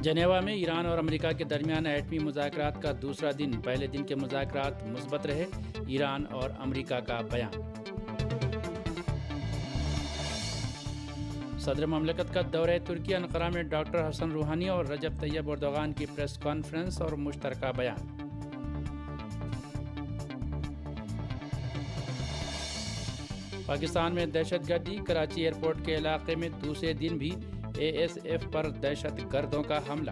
Geneva میں ایران اور امریکہ کے درمیان ایٹمی مذاکرات کا دوسرا دن، پہلے دن کے مذاکرات مثبت رہے، ایران اور امریکہ کا بیان۔ صدر مملکت کا دورہ ترکی، انقرہ میں ڈاکٹر حسن روحانی اور رجب طیب اردوغان کی پریس کانفرنس اور مشترکہ بیان۔ پاکستان میں دہشت گردی، کراچی ایئرپورٹ کے علاقے میں دوسرے دن بھی اے ایس ایف پر دہشت گردوں کا حملہ۔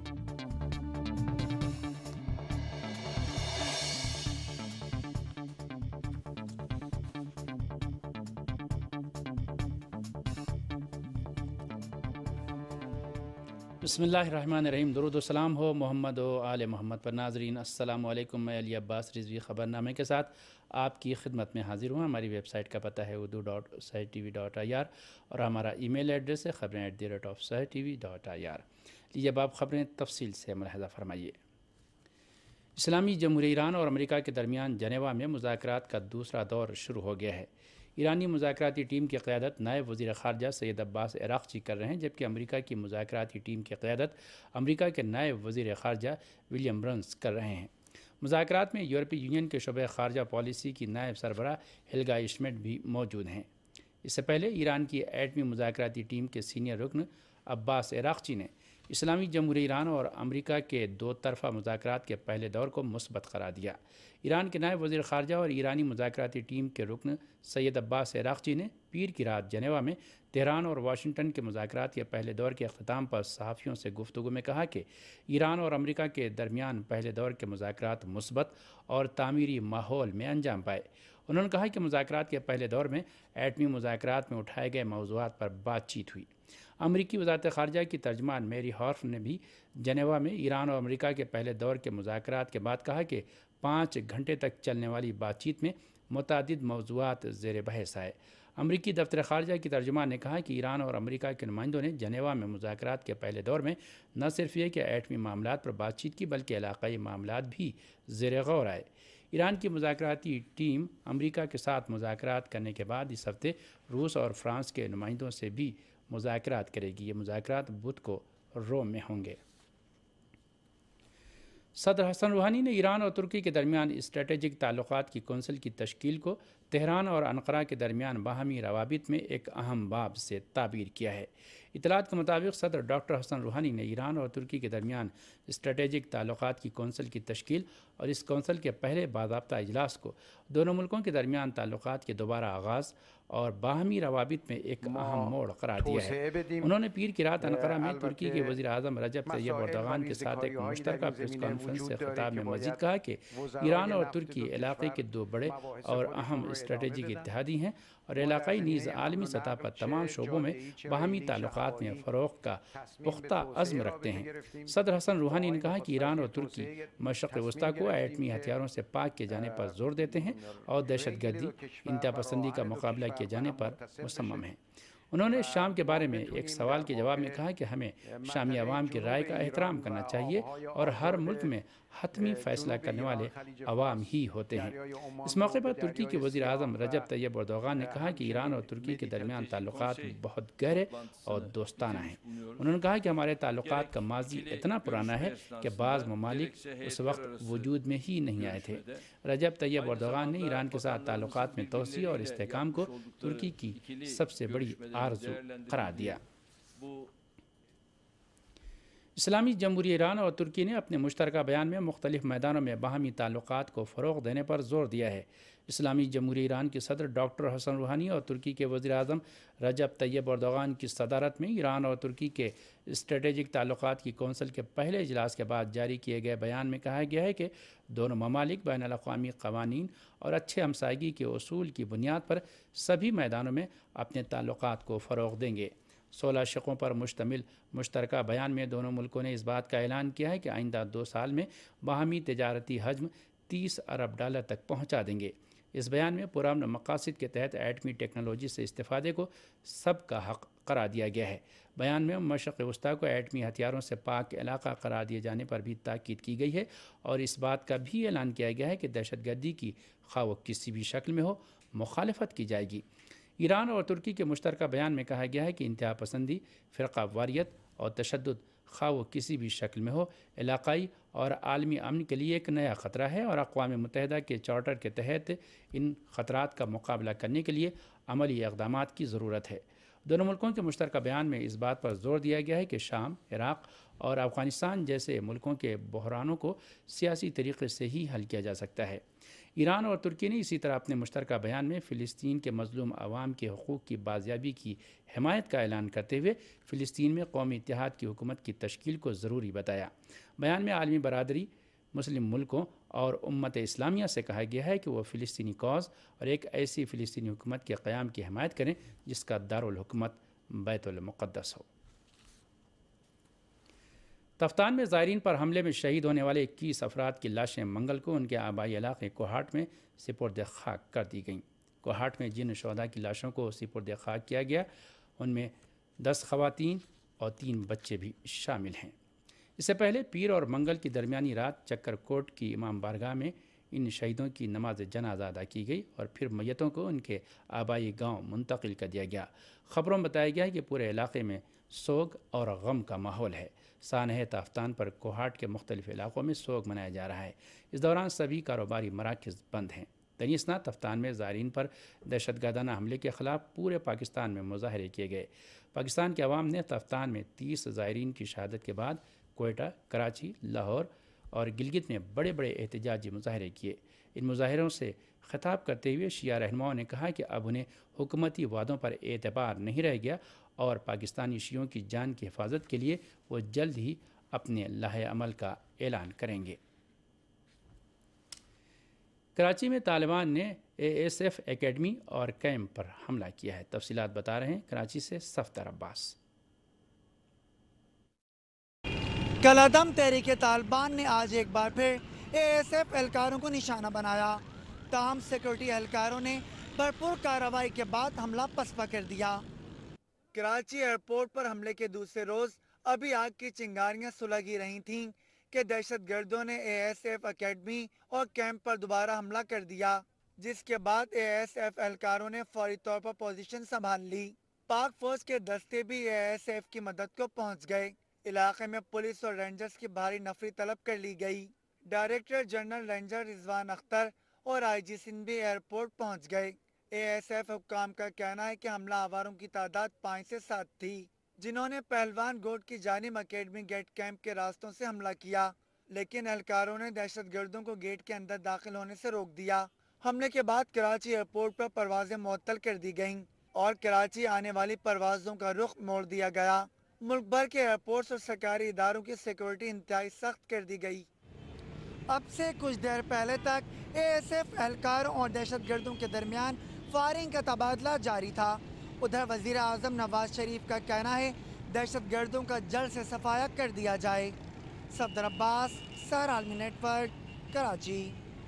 بسم اللہ الرحمن الرحیم، درود و سلام ہو محمد و آل محمد پر۔ ناظرین السلام علیکم، میں علی عباس رضوی خبرنامے کے ساتھ آپ کی خدمت میں حاضر ہوں۔ ہماری ویب سائٹ کا پتہ ہے urdu.sahitv.ir اور ہمارا ای میل ایڈریس ہے خبریں@sahitv.ir۔ لیجیے اب آپ خبریں تفصیل سے ملاحظہ فرمائیے۔ اسلامی جمہوریہ ایران اور امریکہ کے درمیان جنیوا میں مذاکرات کا دوسرا دور شروع ہو گیا ہے۔ ایرانی مذاکراتی ٹیم کی قیادت نائب وزیر خارجہ سید عباس عراقچی کر رہے ہیں، جبکہ امریکہ کی مذاکراتی ٹیم کی قیادت امریکہ کے نائب وزیر خارجہ ولیم برنس کر رہے ہیں۔ مذاکرات میں یورپی یونین کے شعبہ خارجہ پالیسی کی نائب سربراہ ہیلگا شمڈٹ بھی موجود ہیں۔ اس سے پہلے ایران کی ایٹمی مذاکراتی ٹیم کے سینئر رکن عباس عراقچی نے اسلامی جمہوریہ ایران اور امریکہ کے دو طرفہ مذاکرات کے پہلے دور کو مثبت قرار دیا۔ ایران کے نائب وزیر خارجہ اور ایرانی مذاکراتی ٹیم کے رکن سید عباس عراقچی نے پیر کی رات جنیوا میں تہران اور واشنگٹن کے مذاکرات کے پہلے دور کے اختتام پر صحافیوں سے گفتگو میں کہا کہ ایران اور امریکہ کے درمیان پہلے دور کے مذاکرات مثبت اور تعمیری ماحول میں انجام پائے۔ انہوں نے کہا کہ مذاکرات کے پہلے دور میں ایٹمی مذاکرات میں اٹھائے گئے موضوعات پر بات چیت ہوئی۔ امریکی وزارت خارجہ کی ترجمان میری ہارف نے بھی جنیوا میں ایران اور امریکہ کے پہلے دور کے مذاکرات کے بعد کہا کہ 5 گھنٹے تک چلنے والی بات چیت میں متعدد موضوعات زیر بحث آئے۔ امریکی دفتر خارجہ کی ترجمان نے کہا کہ ایران اور امریکہ کے نمائندوں نے جنیوا میں مذاکرات کے پہلے دور میں نہ صرف یہ کہ ایٹمی معاملات پر بات چیت کی، بلکہ علاقائی معاملات بھی زیر غور آئے۔ ایران کی مذاکراتی ٹیم امریکہ کے ساتھ مذاکرات کرنے کے بعد اس ہفتے روس اور فرانس کے نمائندوں سے بھی مذاکرات کرے گی۔ یہ مذاکرات بدھ کو روم میں ہوں گے۔ صدر حسن روحانی نے ایران اور ترکی کے درمیان اسٹریٹجک تعلقات کی کونسل کی تشکیل کو تہران اور انقرہ کے درمیان باہمی روابط میں ایک اہم باب سے تعبیر کیا ہے۔ اطلاعات کے مطابق صدر ڈاکٹر حسن روحانی نے ایران اور ترکی کے درمیان اسٹریٹجک تعلقات کی کونسل کی تشکیل اور اس کونسل کے پہلے باضابطہ اجلاس کو دونوں ملکوں کے درمیان تعلقات کے دوبارہ آغاز اور باہمی روابط میں ایک اہم موڑ قرار دیا ہے۔ انہوں نے پیر کی رات انقرہ میں ترکی کے وزیر اعظم رجب طیب اردوغان کے ساتھ ایک مشترکہ پریس کانفرنس سے خطاب میں مزید کہا کہ ایران اور ترکی علاقے کے دو بڑے اور اہم اسٹریٹجک اتحادی ہیں اور علاقائی نیز عالمی سطح پر تمام شعبوں میں باہمی تعلقات میں فروغ کا پختہ عزم رکھتے ہیں۔ صدر حسن روحانی نے کہا کہ ایران اور ترکی مشرق وسطیٰ کو ایٹمی ہتھیاروں سے پاک کیے جانے پر زور دیتے ہیں اور دہشت گردی، انتہا پسندی کا مقابلہ کیے جانے پر مصمم ہیں۔ انہوں نے شام کے بارے میں ایک سوال کے جواب میں کہا کہ ہمیں شامی عوام کی رائے کا احترام کرنا چاہیے اور ہر ملک میں حتمی فیصلہ کرنے والے عوام ہی ہوتے ہیں۔ اس موقع پر ترکی کے وزیر اعظم رجب طیب اردوغان نے کہا کہ ایران اور ترکی کے درمیان تعلقات بہت گہرے اور دوستانہ ہیں۔ انہوں نے کہا کہ ہمارے تعلقات کا ماضی اتنا پرانا ہے کہ بعض ممالک اس وقت وجود میں ہی نہیں آئے تھے۔ رجب طیب اردوغان نے ایران کے ساتھ تعلقات میں توسیع اور استحکام کو ترکی کی سب سے بڑی آرزو قرار دیا۔ اسلامی جمہوریہ ایران اور ترکی نے اپنے مشترکہ بیان میں مختلف میدانوں میں باہمی تعلقات کو فروغ دینے پر زور دیا ہے۔ اسلامی جمہوریہ ایران کے صدر ڈاکٹر حسن روحانی اور ترکی کے وزیر اعظم رجب طیب اردوغان کی صدارت میں ایران اور ترکی کے اسٹریٹجک تعلقات کی کونسل کے پہلے اجلاس کے بعد جاری کیے گئے بیان میں کہا گیا ہے کہ دونوں ممالک بین الاقوامی قوانین اور اچھے ہمسائیگی کے اصول کی بنیاد پر سبھی میدانوں میں اپنے تعلقات کو فروغ دیں گے۔ 16 شقوں پر مشتمل مشترکہ بیان میں دونوں ملکوں نے اس بات کا اعلان کیا ہے کہ آئندہ 2 سال میں باہمی تجارتی حجم $30 ارب تک پہنچا دیں گے۔ اس بیان میں پرامن مقاصد کے تحت ایٹمی ٹیکنالوجی سے استفادے کو سب کا حق قرار دیا گیا ہے۔ بیان میں مشرق وسطیٰ کو ایٹمی ہتھیاروں سے پاک علاقہ قرار دیے جانے پر بھی تاکید کی گئی ہے اور اس بات کا بھی اعلان کیا گیا ہے کہ دہشت گردی کی خواہ وہ کسی بھی شکل میں ہو مخالفت کی جائے گی۔ ایران اور ترکی کے مشترکہ بیان میں کہا گیا ہے کہ انتہا پسندی، فرقہ واریت اور تشدد خواہ وہ کسی بھی شکل میں ہو، علاقائی اور عالمی امن کے لیے ایک نیا خطرہ ہے اور اقوام متحدہ کے چارٹر کے تحت ان خطرات کا مقابلہ کرنے کے لیے عملی اقدامات کی ضرورت ہے۔ دونوں ملکوں کے مشترکہ بیان میں اس بات پر زور دیا گیا ہے کہ شام، عراق اور افغانستان جیسے ملکوں کے بحرانوں کو سیاسی طریقے سے ہی حل کیا جا سکتا ہے۔ ایران اور ترکی نے اسی طرح اپنے مشترکہ بیان میں فلسطین کے مظلوم عوام کے حقوق کی بازیابی کی حمایت کا اعلان کرتے ہوئے فلسطین میں قومی اتحاد کی حکومت کی تشکیل کو ضروری بتایا۔ بیان میں عالمی برادری، مسلم ملکوں اور امت اسلامیہ سے کہا گیا ہے کہ وہ فلسطینی کاز اور ایک ایسی فلسطینی حکومت کے قیام کی حمایت کریں جس کا دارالحکومت بیت المقدس ہو۔ تفتان میں زائرین پر حملے میں شہید ہونے والے 21 افراد کی لاشیں منگل کو ان کے آبائی علاقے کوہاٹ میں سپرد خاک کر دی گئیں۔ کوہاٹ میں جن شہداء کی لاشوں کو سپرد خاک کیا گیا ان میں 10 خواتین اور 3 بچے بھی شامل ہیں۔ اس سے پہلے پیر اور منگل کی درمیانی رات چکر کوٹ کی امام بارگاہ میں ان شہیدوں کی نماز جنازہ ادا کی گئی اور پھر میتوں کو ان کے آبائی گاؤں منتقل کر دیا گیا۔ خبروں میں بتایا گیا ہے کہ پورے علاقے میں سوگ اور غم کا ماحول ہے۔ سانحہ تافتان پر کوہاٹ کے مختلف علاقوں میں سوگ منایا جا رہا ہے۔ اس دوران سبھی کاروباری مراکز بند ہیں۔ تنیسنا تفتان میں زائرین پر دہشت گردانہ حملے کے خلاف پورے پاکستان میں مظاہرے کیے گئے۔ پاکستان کے عوام نے تفتان میں 30 زائرین کی شہادت کے بعد کوئٹہ، کراچی، لاہور اور گلگت میں بڑے بڑے احتجاجی مظاہرے کیے۔ ان مظاہروں سے خطاب کرتے ہوئے شیعہ رہنماؤں نے کہا کہ اب انہیں حکومتی وعدوں پر اعتبار نہیں رہ گیا اور پاکستانی شیعوں کی جان کی حفاظت کے لیے وہ جلد ہی اپنے لائحہ عمل کا اعلان کریں گے۔ کراچی میں طالبان نے ASF اکیڈمی اور کیمپ پر حملہ کیا ہے۔ تفصیلات بتا رہے ہیں کراچی سے صفدر عباس۔ کالعدم تحریک طالبان نے آج ایک بار پھر ASF اہلکاروں کو نشانہ بنایا، تاہم سیکورٹی اہلکاروں نے بھرپور کارروائی کے بعد حملہ پسپا کر دیا۔ کراچی ایئرپورٹ پر حملے کے دوسرے روز ابھی آگ کی چنگاریاں سلگی رہی تھیں کہ دہشت گردوں نے ASF اکیڈمی اور کیمپ پر دوبارہ حملہ کر دیا، جس کے بعد ASF اہلکاروں نے فوری طور پر پوزیشن سنبھال لی۔ پاک فوج کے دستے بھی ASF کی مدد کو پہنچ گئے۔ علاقے میں پولیس اور رینجرز کی بھاری نفری طلب کر لی گئی۔ Director general ranger Rizwan Akhtar اور IG سندھ بھی ایئرپورٹ پہنچ گئے۔ ASF حکام کا کہنا ہے کہ حملہ آوروں کی تعداد 5 سے 7 تھی، جنہوں نے پہلوان گوٹ کی جانب اکیڈمی گیٹ کیمپ کے راستوں سے حملہ کیا، لیکن اہلکاروں نے دہشت گردوں کو گیٹ کے اندر داخل ہونے سے روک دیا۔ حملے کے بعد کراچی ایئرپورٹ پر پروازیں معطل کر دی گئیں اور کراچی آنے والی پروازوں کا رخ موڑ دیا گیا۔ ملک بھر کے ایئرپورٹس اور سرکاری اداروں کی سیکورٹی انتہائی سخت کر دی گئی۔ اب سے کچھ دیر پہلے تک ASF اہلکاروں اور دہشت گردوں کے درمیان فائرنگ کا تبادلہ جاری تھا۔ ادھر وزیر اعظم نواز شریف کا کہنا ہے دہشت گردوں کا جڑ سے صفایا کر دیا جائے۔ صفدر عباس، سحر عالمی نیٹ ورک، کراچی۔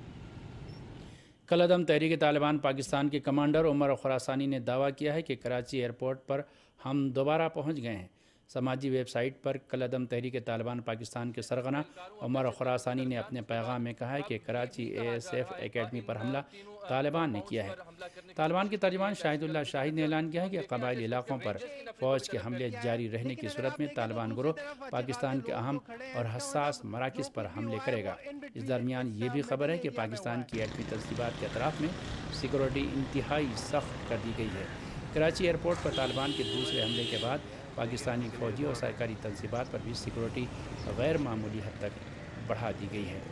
کالعدم تحریک طالبان پاکستان کے کمانڈر عمر خراسانی نے دعویٰ کیا ہے کہ کراچی ایئرپورٹ پر ہم دوبارہ پہنچ گئے ہیں۔ سماجی ویب سائٹ پر کالعدم تحریک طالبان پاکستان کے سرغنہ عمر خراسانی نے اپنے پیغام میں کہا ہے کہ کراچی ASF اکیڈمی پر حملہ طالبان نے کیا ہے۔ طالبان کے ترجمان شاہد اللہ شاہد نے اعلان کیا ہے کہ قبائلی علاقوں پر فوج کے حملے جاری رہنے کی صورت میں طالبان گروہ پاکستان کے اہم اور حساس مراکز پر حملے کرے گا۔ اس درمیان یہ بھی خبر ہے کہ پاکستان کی ایٹمی تنصیبات کے اطراف میں سیکورٹی انتہائی سخت کر دی گئی ہے۔ کراچی ایئرپورٹ پر طالبان کے دوسرے حملے کے بعد پاکستانی فوجی اور سرکاری تنصیبات پر بھی سیکورٹی غیر معمولی حد تک بڑھا دی گئی ہے۔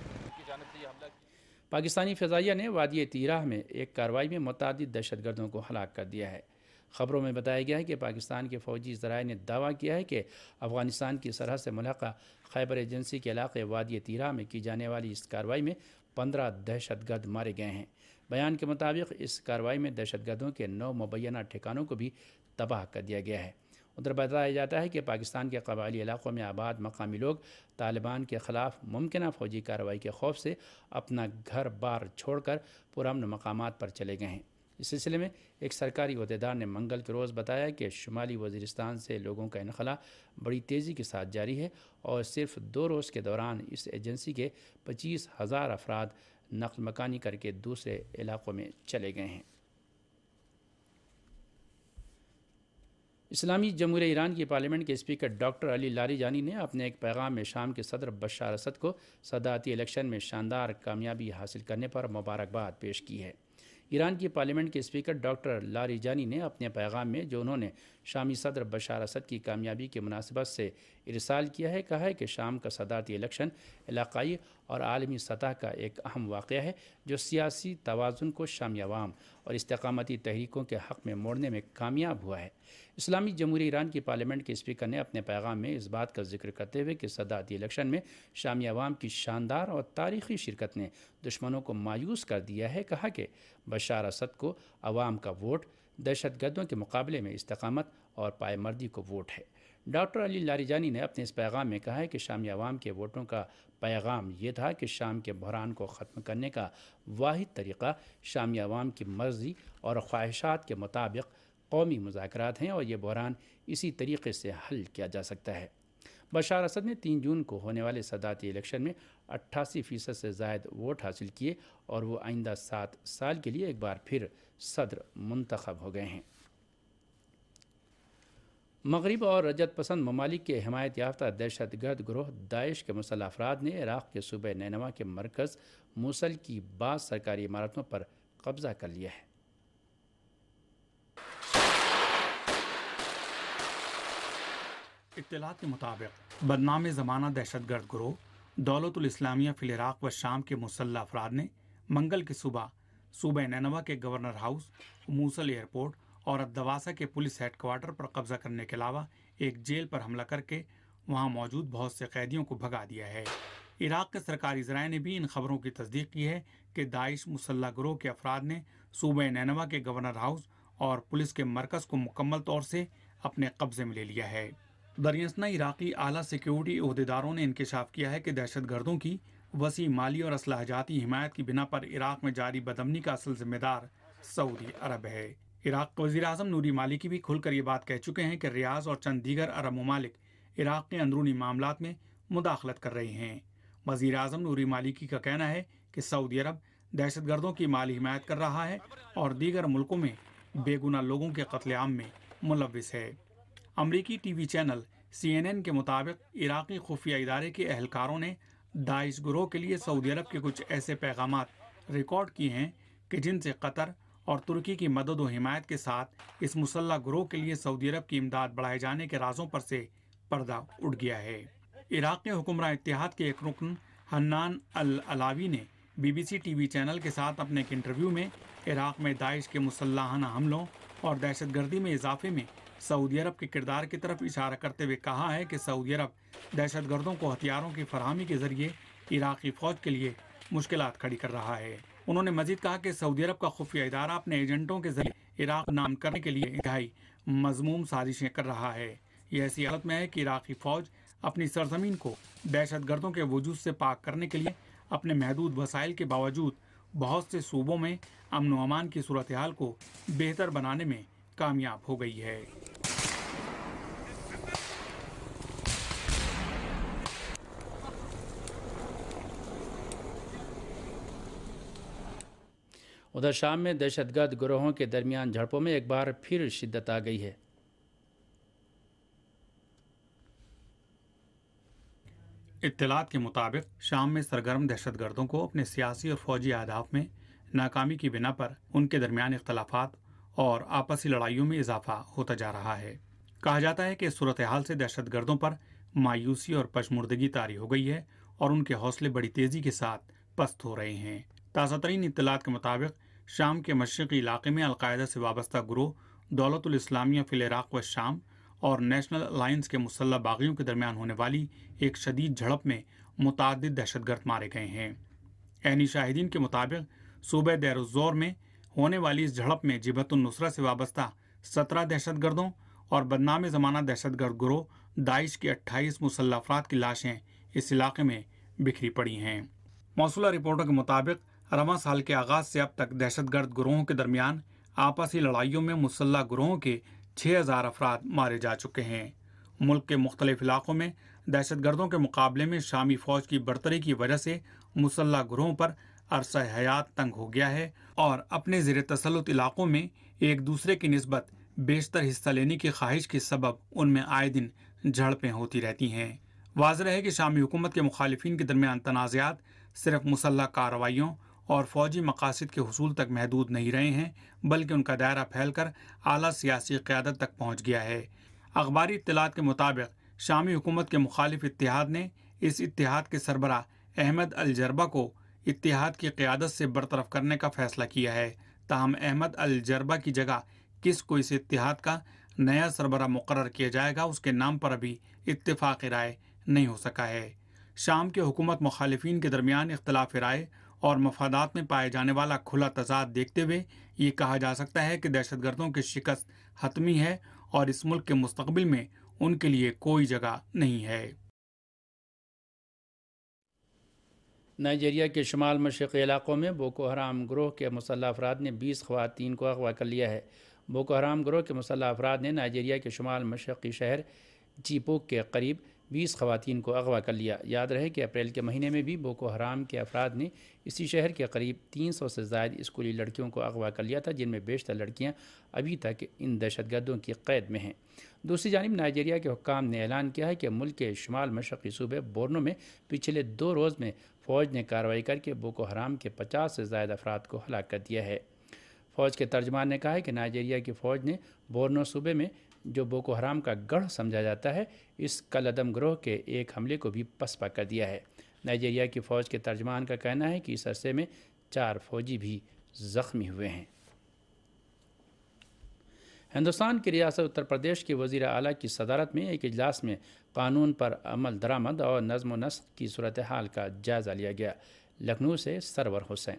پاکستانی فضائیہ نے وادی تیراہ میں ایک کارروائی میں متعدد دہشت گردوں کو ہلاک کر دیا ہے۔ خبروں میں بتایا گیا ہے کہ پاکستان کے فوجی ذرائع نے دعویٰ کیا ہے کہ افغانستان کی سرحد سے ملحقہ خیبر ایجنسی کے علاقے وادی تیراہ میں کی جانے والی اس کارروائی میں 15 دہشت گرد مارے گئے ہیں۔ بیان کے مطابق اس کارروائی میں دہشت گردوں کے 9 مبینہ ٹھکانوں کو بھی تباہ کر دیا گیا ہے۔ ادھر بتایا جاتا ہے کہ پاکستان کے قبائلی علاقوں میں آباد مقامی لوگ طالبان کے خلاف ممکنہ فوجی کارروائی کے خوف سے اپنا گھر بار چھوڑ کر پرامن مقامات پر چلے گئے ہیں۔ اس سلسلے میں ایک سرکاری عہدیدار نے منگل کے روز بتایا کہ شمالی وزیرستان سے لوگوں کا انخلا بڑی تیزی کے ساتھ جاری ہے اور صرف 2 روز کے دوران اس ایجنسی کے 25,000 افراد نقل مکانی کر کے دوسرے علاقوں میں چلے گئے ہیں۔ اسلامی جمہوریہ ایران کی پارلیمنٹ کے اسپیکر ڈاکٹر علی لاریجانی نے اپنے ایک پیغام میں شام کے صدر بشار اسد کو صدارتی الیکشن میں شاندار کامیابی حاصل کرنے پر مبارکباد پیش کی ہے۔ ایران کی پارلیمنٹ کے اسپیکر ڈاکٹر لاریجانی نے اپنے پیغام میں جو انہوں نے شامی صدر بشار اسد کی کامیابی کی مناسبت سے ارسال کیا ہے، کہا ہے کہ شام کا صدارتی الیکشن علاقائی اور عالمی سطح کا ایک اہم واقعہ ہے جو سیاسی توازن کو شامی عوام اور استقامتی تحریکوں کے حق میں موڑنے میں کامیاب ہوا ہے۔ اسلامی جمہوریہ ایران کی پارلیمنٹ کے اسپیکر نے اپنے پیغام میں اس بات کا ذکر کرتے ہوئے کہ صدارتی الیکشن میں شامی عوام کی شاندار اور تاریخی شرکت نے دشمنوں کو مایوس کر دیا ہے، کہا کہ بشار اسد کو عوام کا ووٹ دہشت گردوں کے مقابلے میں استقامت اور پائے مردی کو ووٹ ہے۔ ڈاکٹر علی لاریجانی نے اپنے اس پیغام میں کہا ہے کہ شامی عوام کے ووٹوں کا پیغام یہ تھا کہ شام کے بحران کو ختم کرنے کا واحد طریقہ شامی عوام کی مرضی اور خواہشات کے مطابق قومی مذاکرات ہیں اور یہ بحران اسی طریقے سے حل کیا جا سکتا ہے۔ بشار اسد نے 3 جون کو ہونے والے صدارتی الیکشن میں 88% سے زائد ووٹ حاصل کیے اور وہ آئندہ 7 سال کے لیے ایک بار پھر صدر منتخب ہو گئے ہیں۔ مغرب اور رجعت پسند ممالک کے حمایت یافتہ دہشت گرد گروہ داعش کے مسلح افراد نے عراق کے صوبہ نینوا کے مرکز موصل کی بعض سرکاری عمارتوں پر قبضہ کر لیا ہے۔ اطلاعات کے مطابق بدنام زمانہ دہشت گرد گروہ دولت الاسلامیہ فی العراق و شام کے مسلح افراد نے منگل کی صبح نینوا کے گورنر ہاؤس، موصل ایئرپورٹ اور الدواسا کے پولیس ہیڈ کوارٹر پر قبضہ کرنے کے علاوہ ایک جیل پر حملہ کر کے وہاں موجود بہت سے قیدیوں کو بھگا دیا ہے۔ عراق کے سرکاری ذرائع نے بھی ان خبروں کی تصدیق کی ہے کہ داعش مسلح گروہ کے افراد نے صوبہ نینوا کے گورنر ہاؤس اور پولیس کے مرکز کو مکمل طور سے اپنے قبضے میں لے لیا ہے۔ دریاسنا عراقی اعلیٰ سیکیورٹی عہدیداروں نے انکشاف کیا ہے کہ دہشت گردوں کی وسیع مالی اور اسلحہ جاتی حمایت کی بنا پر عراق میں جاری بدامنی کا اصل ذمہ دار سعودی عرب ہے۔ عراق کے وزیر اعظم نوری مالکی بھی کھل کر یہ بات کہہ چکے ہیں کہ ریاض اور چند دیگر عرب ممالک عراق کے اندرونی معاملات میں مداخلت کر رہے ہیں۔ وزیر اعظم نوری مالکی کا کہنا ہے کہ سعودی عرب دہشت گردوں کی مالی حمایت کر رہا ہے اور دیگر ملکوں میں بے گناہ لوگوں کے قتل عام میں ملوث ہے۔ امریکی ٹی وی چینل CNN کے مطابق عراقی خفیہ ادارے کے اہلکاروں نے داعش گروہ کے لیے سعودی عرب کے کچھ ایسے پیغامات ریکارڈ کیے ہیں کہ جن سے قطر اور ترکی کی مدد و حمایت کے ساتھ اس مسلح گروہ کے لیے سعودی عرب کی امداد بڑھائے جانے کے رازوں پر سے پردہ اٹھ گیا ہے۔ عراق کے حکمراں اتحاد کے ایک رکن حنان العلاوی نے BBC ٹی وی چینل کے ساتھ اپنے ایک انٹرویو میں عراق میں داعش کے مسلحانہ حملوں اور دہشت گردی میں اضافے میں سعودی عرب کے کردار کی طرف اشارہ کرتے ہوئے کہا ہے کہ سعودی عرب دہشت گردوں کو ہتھیاروں کی فراہمی کے ذریعے عراقی فوج کے لیے مشکلات کھڑی کر رہا ہے۔ انہوں نے مزید کہا کہ سعودی عرب کا خفیہ ادارہ اپنے ایجنٹوں کے ذریعے عراق نام کرنے کے لیے انتہائی مذموم سازشیں کر رہا ہے۔ یہ ایسی حالت میں ہے کہ عراقی فوج اپنی سرزمین کو دہشت گردوں کے وجود سے پاک کرنے کے لیے اپنے محدود وسائل کے باوجود بہت سے صوبوں میں امن و امان کی صورتحال کو بہتر بنانے میں کامیاب ہو گئی ہے۔ ادھر شام میں دہشت گرد گروہوں کے درمیان جھڑپوں میں ایک بار پھر شدت آ گئی ہے۔ اطلاعات کے مطابق شام میں سرگرم دہشت گردوں کو اپنے سیاسی اور فوجی اہداف میں ناکامی کی بنا پر ان کے درمیان اختلافات اور آپسی لڑائیوں میں اضافہ ہوتا جا رہا ہے۔ کہا جاتا ہے کہ اس صورتحال سے دہشت گردوں پر مایوسی اور پشمردگی طاری ہو گئی ہے اور ان کے حوصلے بڑی تیزی کے ساتھ پست ہو رہے ہیں۔ تازہ ترین اطلاعات کے مطابق شام کے مشرقی علاقے میں القاعدہ سے وابستہ گروہ دولت الاسلامیہ فی العراق و شام اور نیشنل الائنس کے مسلح باغیوں کے درمیان ہونے والی ایک شدید جھڑپ میں متعدد دہشت گرد مارے گئے ہیں۔ عینی شاہدین کے مطابق صوبہ دیر الزور میں ہونے والی اس جھڑپ میں جبہت النصرہ سے وابستہ 17 دہشت گردوں اور بدنام زمانہ دہشت گرد گروہ داعش کے 28 مسلح افراد کی لاشیں اس علاقے میں بکھری پڑی ہیں۔ موصولہ رپورٹوں کے مطابق رواں سال کے آغاز سے اب تک دہشت گرد گروہوں کے درمیان آپسی لڑائیوں میں مسلح گروہوں کے 6000 افراد مارے جا چکے ہیں۔ ملک کے مختلف علاقوں میں دہشت گردوں کے مقابلے میں شامی فوج کی برتری کی وجہ سے مسلح گروہوں پر عرصہ حیات تنگ ہو گیا ہے اور اپنے زیر تسلط علاقوں میں ایک دوسرے کی نسبت بیشتر حصہ لینے کی خواہش کے سبب ان میں آئے دن جھڑپیں ہوتی رہتی ہیں۔ واضح ہے کہ شامی حکومت کے مخالفین کے درمیان تنازعات صرف مسلح کارروائیوں اور فوجی مقاصد کے حصول تک محدود نہیں رہے ہیں، بلکہ ان کا دائرہ پھیل کر اعلیٰ سیاسی قیادت تک پہنچ گیا ہے۔ اخباری اطلاعات کے مطابق شامی حکومت کے مخالف اتحاد نے اس اتحاد کے سربراہ احمد الجربہ کو اتحاد کی قیادت سے برطرف کرنے کا فیصلہ کیا ہے۔ تاہم احمد الجربہ کی جگہ کس کو اس اتحاد کا نیا سربراہ مقرر کیا جائے گا، اس کے نام پر ابھی اتفاق رائے نہیں ہو سکا ہے۔ شام کے حکومت مخالفین کے درمیان اختلاف رائے اور مفادات میں پائے جانے والا کھلا تضاد دیکھتے ہوئے یہ کہا جا سکتا ہے کہ دہشت گردوں کی شکست حتمی ہے اور اس ملک کے مستقبل میں ان کے لیے کوئی جگہ نہیں ہے۔ نائجیریا کے شمال مشرقی علاقوں میں بوکو حرام گروہ کے مسلح افراد نے 20 خواتین کو اغوا کر لیا ہے۔ بوکو حرام گروہ کے مسلح افراد نے نائجیریا کے شمال مشرقی شہر چیپوک کے قریب 20 خواتین کو اغوا کر لیا۔ یاد رہے کہ اپریل کے مہینے میں بھی بوکو حرام کے افراد نے اسی شہر کے قریب 300 سے زائد اسکولی لڑکیوں کو اغوا کر لیا تھا، جن میں بیشتر لڑکیاں ابھی تک ان دہشت گردوں کی قید میں ہیں۔ دوسری جانب نائجیریا کے حکام نے اعلان کیا ہے کہ ملک کے شمال مشرقی صوبے بورنو میں پچھلے 2 روز میں فوج نے کارروائی کر کے بوکو حرام کے 50 سے زائد افراد کو ہلاک کر دیا ہے۔ فوج کے ترجمان نے کہا ہے کہ نائجیریا کی فوج نے بورنو صوبے میں جو بوکو حرام کا گڑھ سمجھا جاتا ہے، اس کل عدم گروہ کے ایک حملے کو بھی پسپا کر دیا ہے۔ نائجیریا کی فوج کے ترجمان کا کہنا ہے کہ اس عرصے میں 4 فوجی بھی زخمی ہوئے ہیں۔ ہندوستان کی ریاست اتر پردیش کے وزیر اعلیٰ کی صدارت میں ایک اجلاس میں قانون پر عمل درآمد اور نظم و نسق کی صورتحال کا جائزہ لیا گیا۔ لکھنؤ سے سرور حسین۔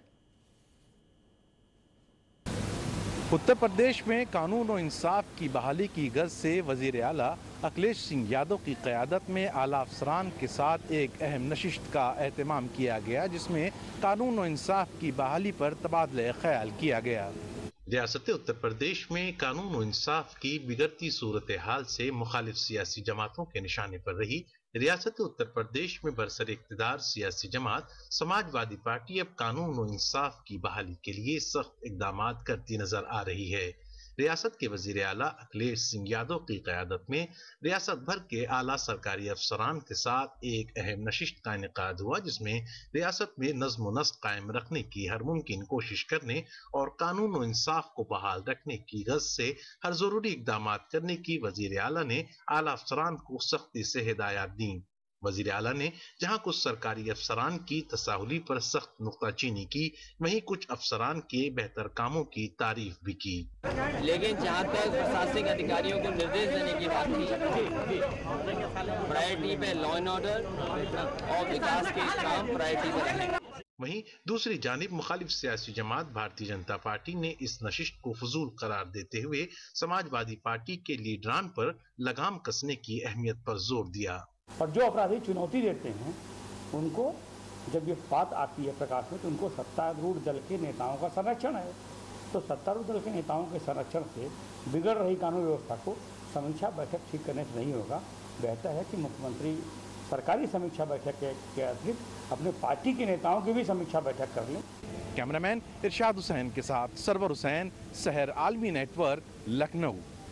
اتر پردیش میں قانون و انصاف کی بحالی کی غرض سے وزیر اعلیٰ اکھلیش سنگھ یادو کی قیادت میں اعلیٰ افسران کے ساتھ ایک اہم نشست کا اہتمام کیا گیا، جس میں قانون و انصاف کی بحالی پر تبادلہ خیال کیا گیا۔ ریاست اتر پردیش میں قانون و انصاف کی بگڑتی صورتحال سے مخالف سیاسی جماعتوں کے نشانے پر رہی ریاست اتر پردیش میں برسر اقتدار سیاسی جماعت سماج وادی پارٹی اب قانون و انصاف کی بحالی کے لیے سخت اقدامات کرتی نظر آ رہی ہے۔ ریاست کے وزیر اعلیٰ اکھلیش سنگھ یادو کی قیادت میں ریاست بھر کے اعلیٰ سرکاری افسران کے ساتھ ایک اہم نشست کا انعقاد ہوا، جس میں ریاست میں نظم و نسق قائم رکھنے کی ہر ممکن کوشش کرنے اور قانون و انصاف کو بحال رکھنے کی غرض سے ہر ضروری اقدامات کرنے کی وزیر اعلیٰ نے اعلیٰ افسران کو سختی سے ہدایات دیں۔ وزیر اعلیٰ نے جہاں کچھ سرکاری افسران کی تساہلی پر سخت نکتہ چینی کی، وہیں کچھ افسران کے بہتر کاموں کی تعریف بھی کی۔ لیکن جہاں تک پرشاسنک ادھیکاریوں کو نردیش دینے کی بات کی، پرائرٹی پہ لا اینڈ آرڈر اور وکاس کے کام پرائرٹی پہ رہے۔ وہیں دوسری جانب مخالف سیاسی جماعت بھارتیہ جنتا پارٹی نے اس نشست کو فضول قرار دیتے ہوئے سماج وادی پارٹی کے لیڈران پر لگام کسنے کی اہمیت پر زور دیا۔ اور جو اپرادھی چنوتی دیتے ہیں ان کو جب یہ بات آتی ہے پرکاش میں تو ان کو ستارور دل کے نیتاؤں کا سرکشن ہے، تو ستارور دل کے نیتاؤں کے سرکشن سے بگڑ رہی قانون ویوستھا کو سمیکشا بیٹھک ٹھیک کرنے سے نہیں ہوگا۔ بہتر ہے کہ مکھ منتری سرکاری سمیکشا بیٹھک کے اترکت اپنے پارٹی کے نیتاؤں کی بھی سمیکشا بیٹھک کر لیں۔ کیمرہ مین ارشاد حسین کے ساتھ سرور حسین، سحر عالمی نیٹ ورک، لکھنؤ۔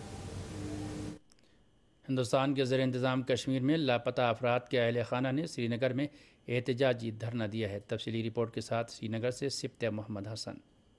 ہندوستان کے زیر انتظام کشمیر میں لاپتہ افراد کے اہل خانہ نے سری نگر میں احتجاجی دھرنا دیا ہے۔ تفصیلی رپورٹ کے ساتھ سری نگر سے سبطہ محمد حسن۔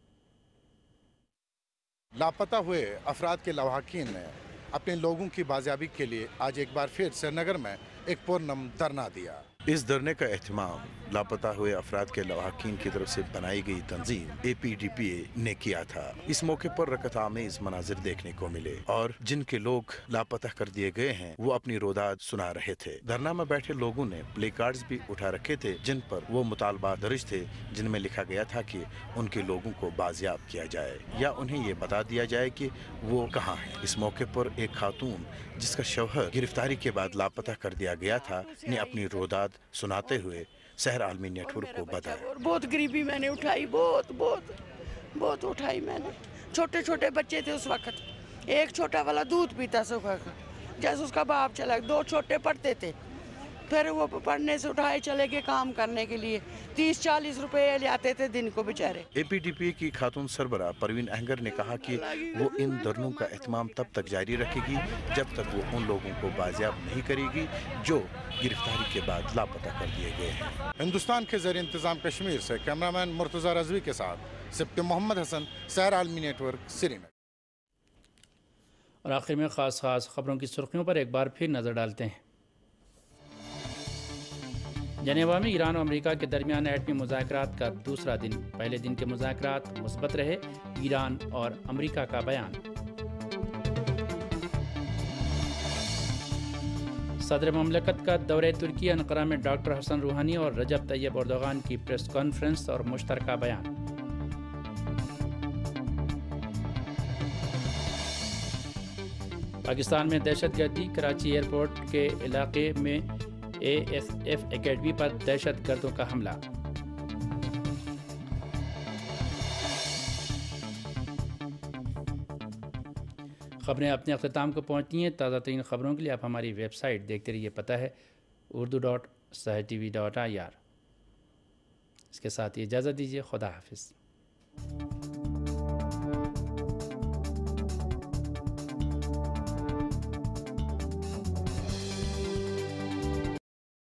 لاپتہ ہوئے افراد کے لواحقین نے اپنے لوگوں کی بازیابی کے لیے آج ایک بار پھر سری نگر میں ایک پرنم دھرنا دیا۔ اس دھرنے کا اہتمام لاپتہ ہوئے افراد کے لواحقین کی طرف سے بنائی گئی تنظیم APDPA نے کیا تھا۔ اس موقع پر رکت آمیز مناظر دیکھنے کو ملے اور جن کے لوگ لاپتہ کر دیے گئے ہیں وہ اپنی روداد سنا رہے تھے۔ دھرنا میں بیٹھے لوگوں نے پلے کارڈز بھی اٹھا رکھے تھے جن پر وہ مطالبات درج تھے، جن میں لکھا گیا تھا کہ ان کے لوگوں کو بازیاب کیا جائے یا انہیں یہ بتا دیا جائے کہ وہ کہاں ہیں۔ اس موقع پر ایک خاتون جس کا شوہر گرفتاری کے بعد لاپتہ کر دیا گیا تھا نے اپنی روداد سناتے ہوئے سحر عالمی نیٹ ورک کو بتایا۔ بہت غریبی میں نے اٹھائی، بہت اٹھائی میں نے۔ چھوٹے چھوٹے بچے تھے اس وقت، ایک چھوٹا والا دودھ پیتا سکھا، جیسے اس کا باپ چلا، 2 چھوٹے پڑھتے تھے، پھر وہ پڑھنے سے اٹھائے چلے گئے کام کرنے کے لیے 30-40 روپے لے آتے تھے دن کو بیچارے۔ اے پی ڈی پی کی خاتون سربراہ پروین اہنگر نے کہا کہ وہ ان دھرنوں کا اہتمام تب تک جاری رکھے گی جب تک وہ ان لوگوں کو بازیاب نہیں کرے گی جو گرفتاری کے بعد لاپتہ کر دیے گئے ہیں۔ ہندوستان کے زیر انتظام کشمیر سے کیمرامین مرتضی رضوی کے ساتھ سبت محمد حسن، سیر عالمی نیٹ ورک، سری نگر۔ اور آخر میں خاص خبروں کی سرخیوں پر ایک بار پھر نظر ڈالتے ہیں۔ جنیوا میں ایران اور امریکہ کے درمیان ایٹمی مذاکرات کا دوسرا دن، پہلے دن کے مذاکرات مثبت رہے، ایران اور امریکہ کا بیان۔ صدر مملکت کا دورہ ترکی، انقرہ میں ڈاکٹر حسن روحانی اور رجب طیب اردوغان کی پریس کانفرنس اور مشترکہ بیان۔ پاکستان میں دہشت گردی، کراچی ایئرپورٹ کے علاقے میں اے ایس ایف اکیڈمی پر دہشت گردوں کا حملہ۔ خبریں اپنے اختتام کو پہنچتی ہیں۔ تازہ ترین خبروں کے لیے آپ ہماری ویب سائٹ دیکھتے رہیے، پتہ ہے urdu.sahartv.ir۔ اس کے ساتھ ہی اجازت دیجیے، خدا حافظ۔